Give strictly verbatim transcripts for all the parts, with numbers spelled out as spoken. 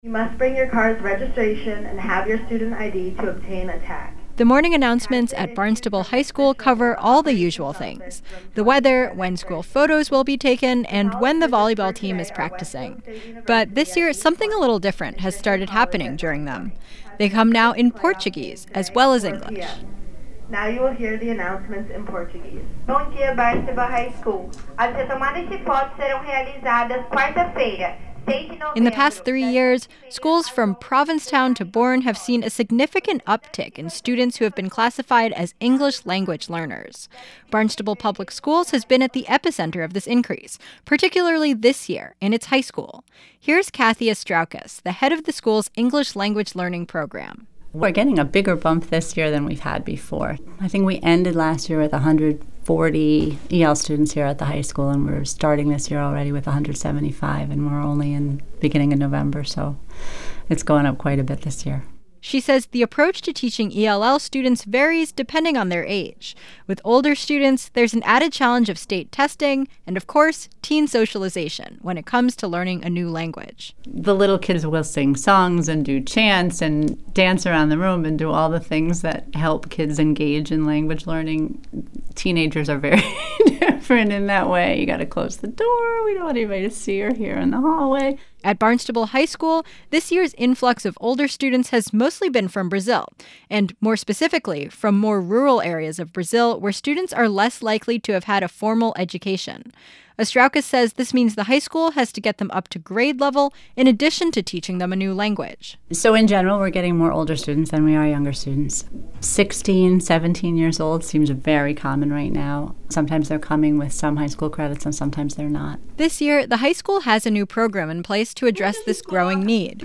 You must bring your car's registration and have your student I D to obtain a tag. The morning announcements at Barnstable High School cover all the usual things: the weather, when school photos will be taken, and when the volleyball team is practicing. But this year, something a little different has started happening during them. They come now in Portuguese as well as English. Now you will hear the announcements in Portuguese. Bom dia, Barnstable High School. As retomadas de fotos serão realizadas quarta-feira. In the past three years, schools from Provincetown to Bourne have seen a significant uptick in students who have been classified as English language learners. Barnstable Public Schools has been at the epicenter of this increase, particularly this year in its high school. Here's Kathy Astraukis, the head of the school's English language learning program. We're getting a bigger bump this year than we've had before. I think we ended last year with one hundred forty E L students here at the high school, and we're starting this year already with one hundred seventy-five, and we're only in beginning of November, so it's going up quite a bit this year. She says the approach to teaching E L L students varies depending on their age. With older students, there's an added challenge of state testing and, of course, teen socialization when it comes to learning a new language. The little kids will sing songs and do chants and dance around the room and do all the things that help kids engage in language learning. Teenagers are very different in that way. You got to close the door. We don't want anybody to see or hear in the hallway. At Barnstable High School, this year's influx of older students has mostly been from Brazil, and more specifically, from more rural areas of Brazil where students are less likely to have had a formal education. Astraukis says this means the high school has to get them up to grade level in addition to teaching them a new language. So in general, we're getting more older students than we are younger students. sixteen, seventeen years old seems very common right now. Sometimes they're coming with some high school credits and sometimes they're not. This year, the high school has a new program in place to address this growing need.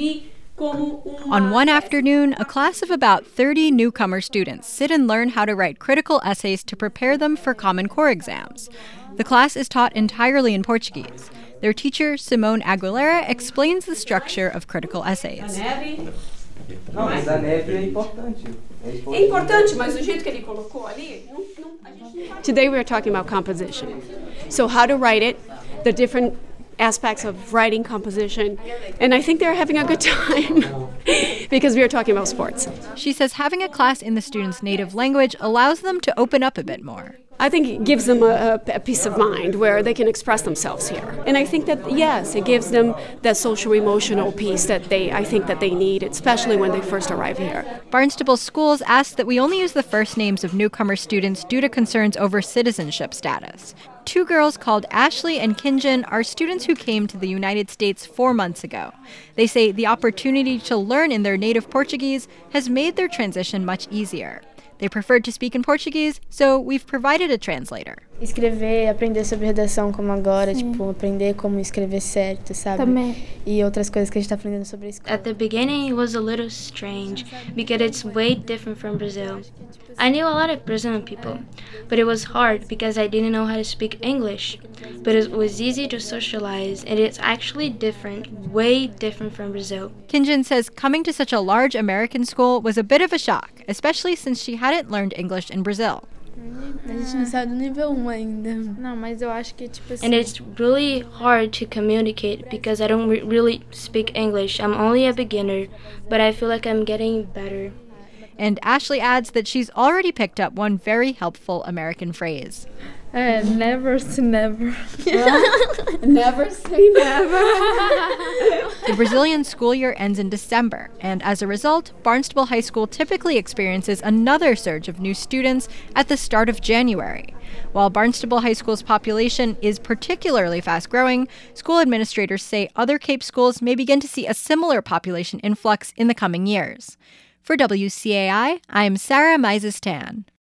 On one afternoon, a class of about thirty newcomer students sit and learn how to write critical essays to prepare them for Common Core exams. The class is taught entirely in Portuguese. Their teacher, Simone Aguilera, explains the structure of critical essays. Today we are talking about composition. So how to write it, the different aspects of writing composition, and I think they're having a good time because we are talking about sports. She says having a class in the students' native language allows them to open up a bit more. I think it gives them a, a peace of mind where they can express themselves here. And I think that, yes, it gives them that social emotional piece that they, I think that they need, especially when they first arrive here. Barnstable Schools asked that we only use the first names of newcomer students due to concerns over citizenship status. Two girls called Ashley and Kinjin are students who came to the United States four months ago. They say the opportunity to learn in their native Portuguese has made their transition much easier. They preferred to speak in Portuguese, so we've provided a translator. Escrever, aprender sobre redação como agora, Sim. tipo, aprender como escrever certo, sabe? Também. E outras coisas que a gente está aprendendo sobre a escola. At the beginning, it was a little strange because it's way different from Brazil. I knew a lot of Brazilian people, but it was hard because I didn't know how to speak English. But it was easy to socialize, and it's actually different, way different from Brazil. Kinjin says coming to such a large American school was a bit of a shock, especially since she hadn't learned English in Brazil. A gente não sabe do nível um ainda. Não, mas eu acho que tipo assim. And it's really hard to communicate because I don't re- really speak English. I'm only a beginner, but I feel like I'm getting better. And Ashley adds that she's already picked up one very helpful American phrase. Uh, never say never. Never say never. The Brazilian school year ends in December, and as a result, Barnstable High School typically experiences another surge of new students at the start of January. While Barnstable High School's population is particularly fast-growing, school administrators say other Cape schools may begin to see a similar population influx in the coming years. For W C A I, I'm Sarah Mises-Tan.